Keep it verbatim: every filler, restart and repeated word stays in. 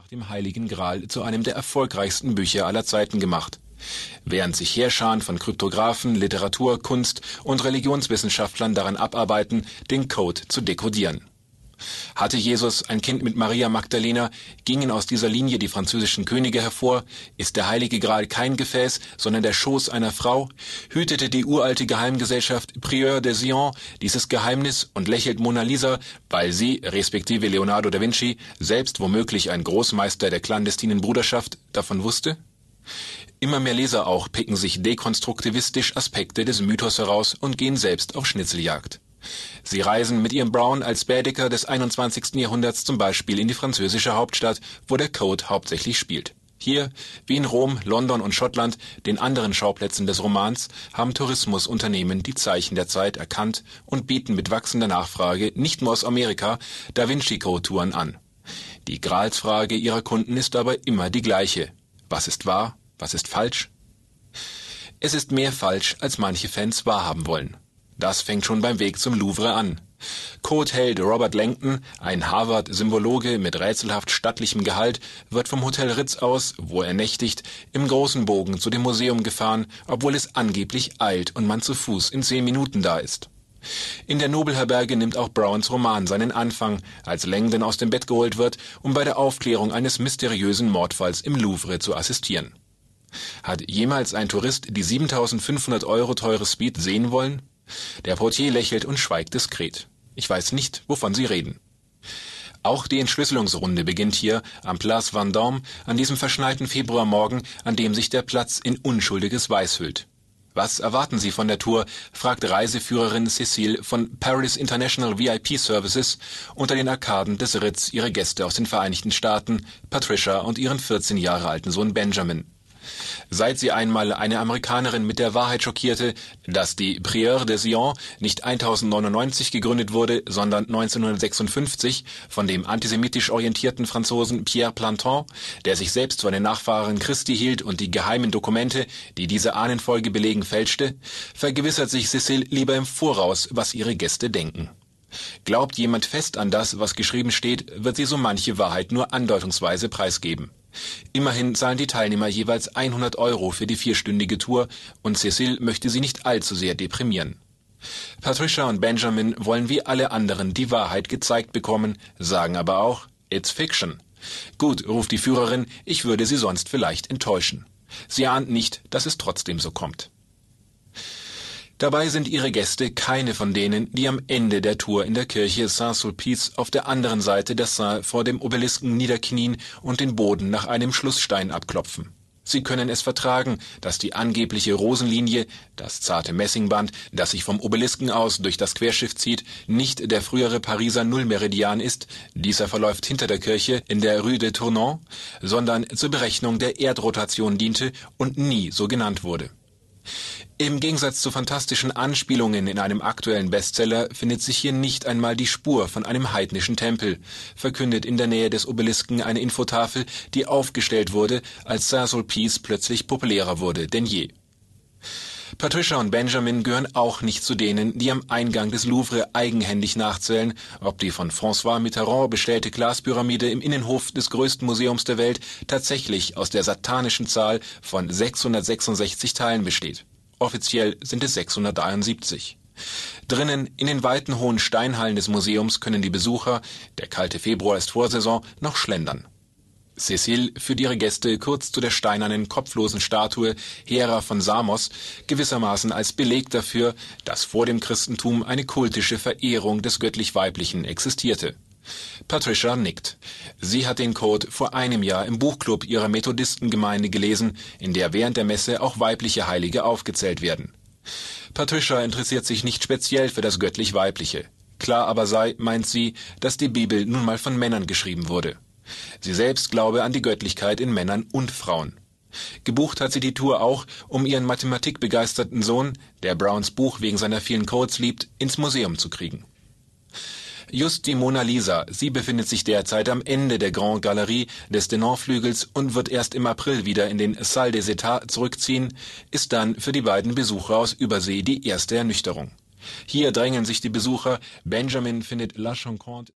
nach dem Heiligen Gral zu einem der erfolgreichsten Bücher aller Zeiten gemacht. Während sich Heerscharen von Kryptographen, Literatur-, Kunst- und Religionswissenschaftlern daran abarbeiten, den Code zu dekodieren. Hatte Jesus ein Kind mit Maria Magdalena, gingen aus dieser Linie die französischen Könige hervor, ist der Heilige Gral kein Gefäß, sondern der Schoß einer Frau, hütete die uralte Geheimgesellschaft Prieur de Sion dieses Geheimnis und lächelt Mona Lisa, weil sie, respektive Leonardo da Vinci, selbst womöglich ein Großmeister der clandestinen Bruderschaft, davon wusste? Immer mehr Leser auch picken sich dekonstruktivistisch Aspekte des Mythos heraus und gehen selbst auf Schnitzeljagd. Sie reisen mit ihrem Brown als Baedeker des einundzwanzigsten Jahrhunderts zum Beispiel in die französische Hauptstadt, wo der Code hauptsächlich spielt. Hier, wie in Rom, London und Schottland, den anderen Schauplätzen des Romans, haben Tourismusunternehmen die Zeichen der Zeit erkannt und bieten mit wachsender Nachfrage nicht nur aus Amerika Da Vinci Code Touren an. Die Gralsfrage ihrer Kunden ist dabei immer die gleiche. Was ist wahr? Was ist falsch? Es ist mehr falsch, als manche Fans wahrhaben wollen. Das fängt schon beim Weg zum Louvre an. Codeheld Robert Langton, ein Harvard-Symbologe mit rätselhaft stattlichem Gehalt, wird vom Hotel Ritz aus, wo er nächtigt, im großen Bogen zu dem Museum gefahren, obwohl es angeblich eilt und man zu Fuß in zehn Minuten da ist. In der Nobelherberge nimmt auch Browns Roman seinen Anfang, als Langdon aus dem Bett geholt wird, um bei der Aufklärung eines mysteriösen Mordfalls im Louvre zu assistieren. Hat jemals ein Tourist die siebentausendfünfhundert Euro teure Speed sehen wollen? Der Portier lächelt und schweigt diskret. Ich weiß nicht, wovon Sie reden. Auch die Entschlüsselungsrunde beginnt hier am Place Vendôme an diesem verschneiten Februarmorgen, an dem sich der Platz in unschuldiges Weiß hüllt. Was erwarten Sie von der Tour, fragt Reiseführerin Cécile von Paris International V I P Services unter den Arkaden des Ritz ihre Gäste aus den Vereinigten Staaten, Patricia und ihren vierzehn Jahre alten Sohn Benjamin. Seit sie einmal eine Amerikanerin mit der Wahrheit schockierte, dass die Prieur de Sion nicht tausendneunundneunzig gegründet wurde, sondern neunzehnhundertsechsundfünfzig von dem antisemitisch orientierten Franzosen Pierre Planton, der sich selbst für einen Nachfahren Christi hielt und die geheimen Dokumente, die diese Ahnenfolge belegen, fälschte, vergewissert sich Cécile lieber im Voraus, was ihre Gäste denken. Glaubt jemand fest an das, was geschrieben steht, wird sie so manche Wahrheit nur andeutungsweise preisgeben. Immerhin zahlen die Teilnehmer jeweils hundert Euro für die vierstündige Tour und Cécile möchte sie nicht allzu sehr deprimieren. Patricia und Benjamin wollen wie alle anderen die Wahrheit gezeigt bekommen, sagen aber auch, it's fiction. Gut, ruft die Führerin, ich würde sie sonst vielleicht enttäuschen. Sie ahnt nicht, dass es trotzdem so kommt. Dabei sind ihre Gäste keine von denen, die am Ende der Tour in der Kirche Saint-Sulpice auf der anderen Seite der Seine vor dem Obelisken niederknien und den Boden nach einem Schlussstein abklopfen. Sie können es vertragen, dass die angebliche Rosenlinie, das zarte Messingband, das sich vom Obelisken aus durch das Querschiff zieht, nicht der frühere Pariser Nullmeridian ist, dieser verläuft hinter der Kirche in der Rue de Tournon, sondern zur Berechnung der Erdrotation diente und nie so genannt wurde. Im Gegensatz zu fantastischen Anspielungen in einem aktuellen Bestseller findet sich hier nicht einmal die Spur von einem heidnischen Tempel, verkündet in der Nähe des Obelisken eine Infotafel, die aufgestellt wurde, als Saint-Sulpice plötzlich populärer wurde denn je. Patricia und Benjamin gehören auch nicht zu denen, die am Eingang des Louvre eigenhändig nachzählen, ob die von François Mitterrand bestellte Glaspyramide im Innenhof des größten Museums der Welt tatsächlich aus der satanischen Zahl von sechshundertsechsundsechzig Teilen besteht. Offiziell sind es sechshundertdreiundsiebzig. Drinnen, in den weiten hohen Steinhallen des Museums, können die Besucher, der kalte Februar ist Vorsaison, noch schlendern. Cécile führt ihre Gäste kurz zu der steinernen, kopflosen Statue Hera von Samos, gewissermaßen als Beleg dafür, dass vor dem Christentum eine kultische Verehrung des göttlich-weiblichen existierte. Patricia nickt. Sie hat den Code vor einem Jahr im Buchclub ihrer Methodistengemeinde gelesen, in der während der Messe auch weibliche Heilige aufgezählt werden. Patricia interessiert sich nicht speziell für das göttlich-weibliche. Klar aber sei, meint sie, dass die Bibel nun mal von Männern geschrieben wurde. Sie selbst glaube an die Göttlichkeit in Männern und Frauen. Gebucht hat sie die Tour auch, um ihren mathematikbegeisterten Sohn, der Browns Buch wegen seiner vielen Codes liebt, ins Museum zu kriegen. Just die Mona Lisa, sie befindet sich derzeit am Ende der Grande Galerie des Denon-Flügels und wird erst im April wieder in den Salle des États zurückziehen, ist dann für die beiden Besucher aus Übersee die erste Ernüchterung. Hier drängen sich die Besucher, Benjamin findet La Joconde